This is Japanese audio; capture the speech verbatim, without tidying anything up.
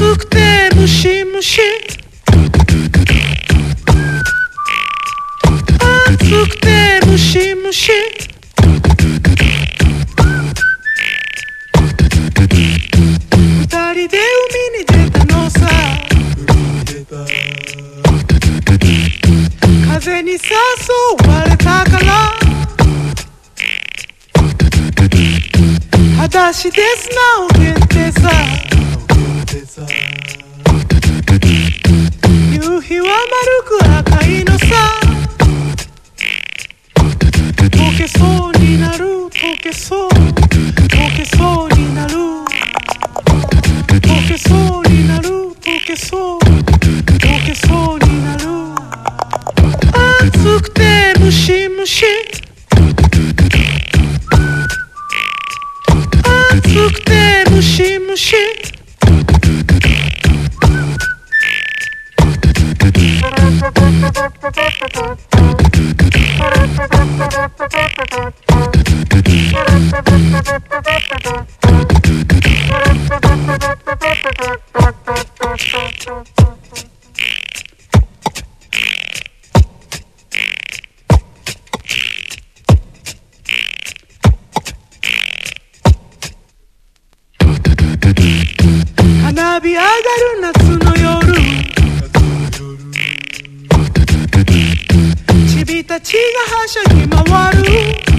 暑くてムシムシ、暑くてムシムシ、二人で海に出たのさ、風に誘われたから、裸足で砂を蹴ってさ、夕日は丸く赤いのさ、溶けそうになる、溶けそう、溶けそうになる、溶けそうになる、溶けそう、溶けそうになる、暑くてムシムシ、暑くてムシムシ、花火上がる夏の夜、チビたちがはしゃぎ回る、